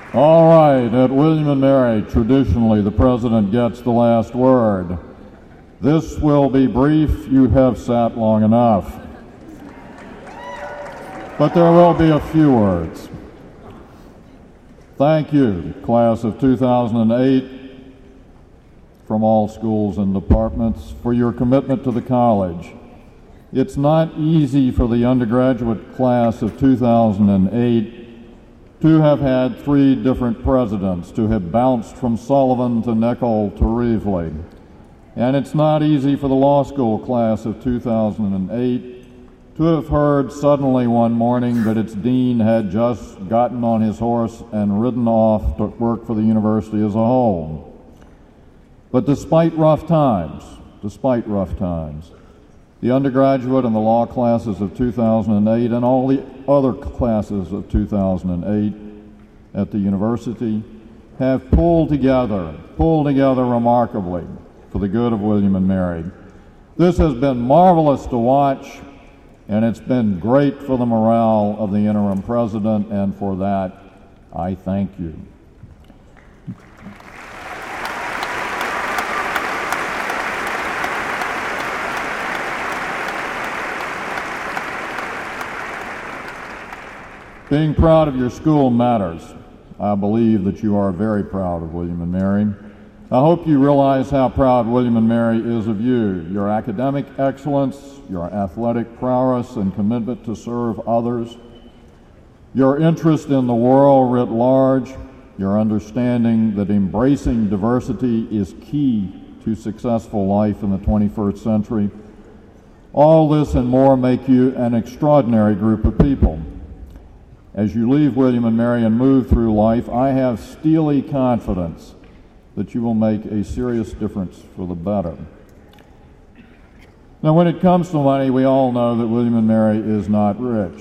All right, at William & Mary, traditionally the president gets the last word. This will be brief. You have sat long enough. But there will be a few words. Thank you, class of 2008, from all schools and departments, for your commitment to the college. It's not easy for the undergraduate class of 2008 to have had 3 different presidents, to have bounced from Sullivan to Nickel to Reevely. And it's not easy for the law school class of 2008 to have heard suddenly one morning that its dean had just gotten on his horse and ridden off to work for the university as a whole. But despite rough times, the undergraduate and the law classes of 2008 and all the other classes of 2008 at the university have pulled together remarkably for the good of William & Mary. This has been marvelous to watch, and it's been great for the morale of the interim president, and for that, I thank you. Being proud of your school matters. I believe that you are very proud of William & Mary. I hope you realize how proud William & Mary is of you, your academic excellence, your athletic prowess and commitment to serve others, your interest in the world writ large, your understanding that embracing diversity is key to successful life in the 21st century. All this and more make you an extraordinary group of people. As you leave William & Mary and move through life, I have steely confidence that you will make a serious difference for the better. Now, when it comes to money, we all know that William & Mary is not rich.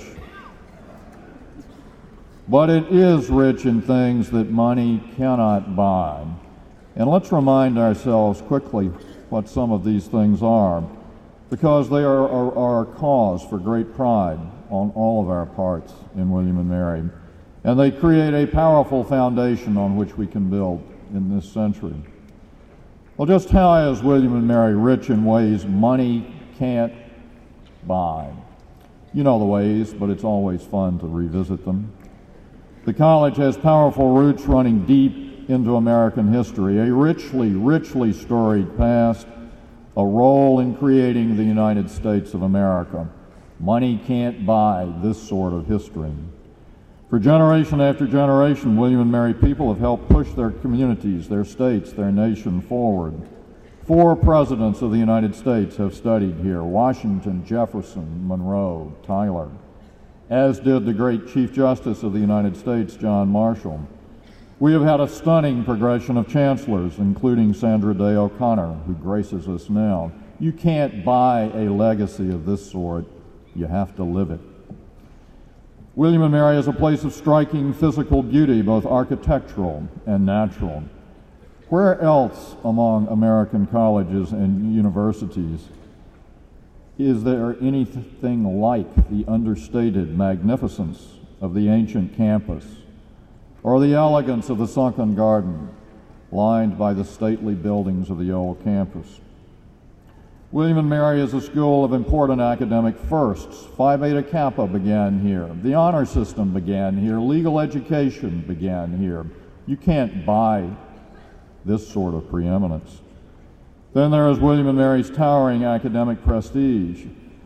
But it is rich in things that money cannot buy. And let's remind ourselves quickly what some of these things are, because they are a cause for great pride on all of our parts in William & Mary. And they create a powerful foundation on which we can build in this century. Well, just how is William & Mary rich in ways money can't buy? You know the ways, but it's always fun to revisit them. The college has powerful roots running deep into American history, a richly storied past, a role in creating the United States of America. Money can't buy this sort of history. For generation after generation, William & Mary people have helped push their communities, their states, their nation forward. 4 presidents of the United States have studied here: Washington, Jefferson, Monroe, Tyler, as did the great Chief Justice of the United States, John Marshall. We have had a stunning progression of chancellors, including Sandra Day O'Connor, who graces us now. You can't buy a legacy of this sort. You have to live it. William & Mary is a place of striking physical beauty, both architectural and natural. Where else among American colleges and universities is there anything like the understated magnificence of the ancient campus, or the elegance of the sunken garden lined by the stately buildings of the old campus? William & Mary is a school of important academic firsts. Phi Beta Kappa began here. The honor system began here. Legal education began here. You can't buy this sort of preeminence. Then there is William & Mary's towering academic prestige.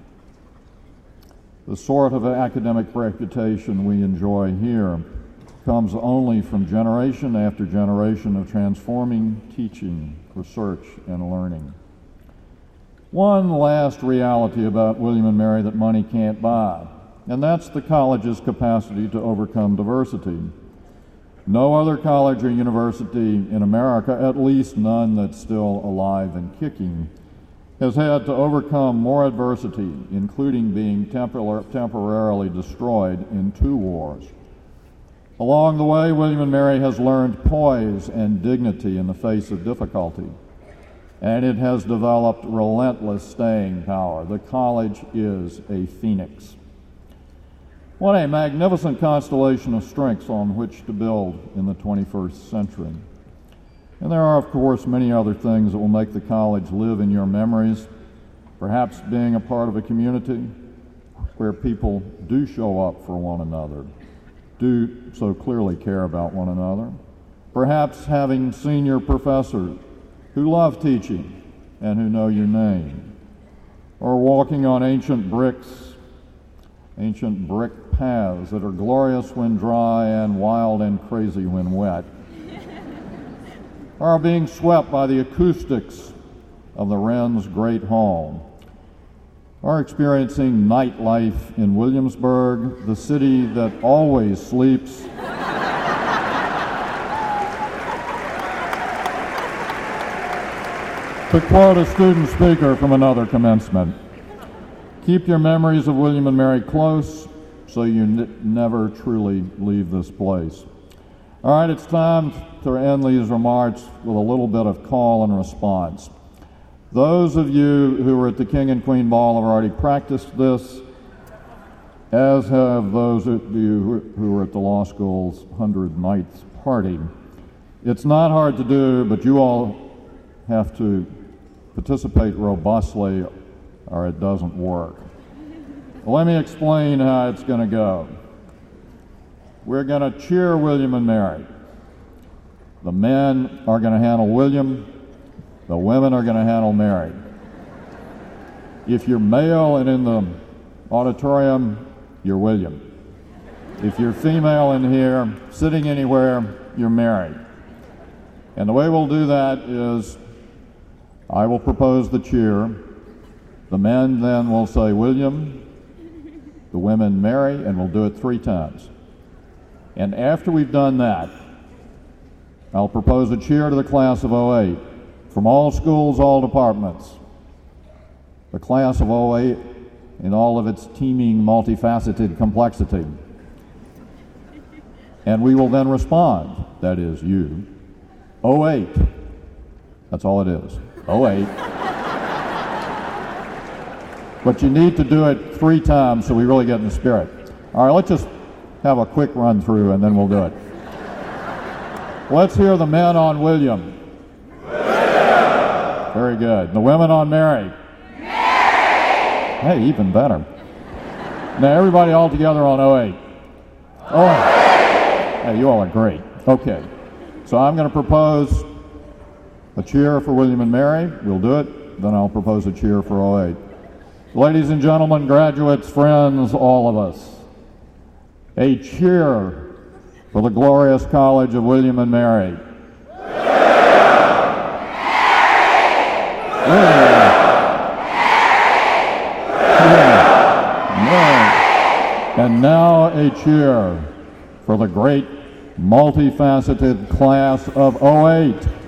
The sort of academic reputation we enjoy here comes only from generation after generation of transforming teaching, research, and learning. One last reality about William & Mary that money can't buy, and that's the college's capacity to overcome diversity. No other college or university in America, at least none that's still alive and kicking, has had to overcome more adversity, including being temporarily destroyed in 2 wars. Along the way, William & Mary has learned poise and dignity in the face of difficulty, and it has developed relentless staying power. The college is a phoenix. What a magnificent constellation of strengths on which to build in the 21st century. And there are, of course, many other things that will make the college live in your memories. Perhaps being a part of a community where people do show up for one another, do so clearly care about one another. Perhaps having senior professors who love teaching and who know your name. Or walking on ancient brick paths that are glorious when dry and wild and crazy when wet. Or being swept by the acoustics of the Wren's Great Hall. Or experiencing nightlife in Williamsburg, the city that always sleeps. To quote a student speaker from another commencement, keep your memories of William and Mary close so you never truly leave this place. All right, it's time to end these remarks with a little bit of call and response. Those of you who were at the King and Queen Ball have already practiced this, as have those of you who were at the law school's 100 Nights party. It's not hard to do, but you all have to participate robustly or it doesn't work. Let me explain how it's going to go. We're going to cheer William and Mary. The men are going to handle William. The women are going to handle Mary. If you're male and in the auditorium, you're William. If you're female in here, sitting anywhere, you're Mary. And the way we'll do that is I will propose the cheer. The men then will say William, the women Mary, and we'll do it 3 times. And after we've done that, I'll propose a cheer to the class of '08 from all schools, all departments. The class of '08 in all of its teeming, multifaceted complexity. And we will then respond, that is you, '08. That's all it is, '08. But you need to do it 3 times so we really get in the spirit. All right, let's just have a quick run through and then we'll do it. Let's hear the men on William. William! Very good. The women on Mary. Mary! Hey, even better. Now everybody all together on '08. '08! Hey, you all are great. Okay. So I'm going to propose a cheer for William and Mary. We'll do it. Then I'll propose a cheer for '08. Ladies and gentlemen, graduates, friends, all of us, a cheer for the glorious College of William and Mary. And now a cheer for the great multifaceted class of '08.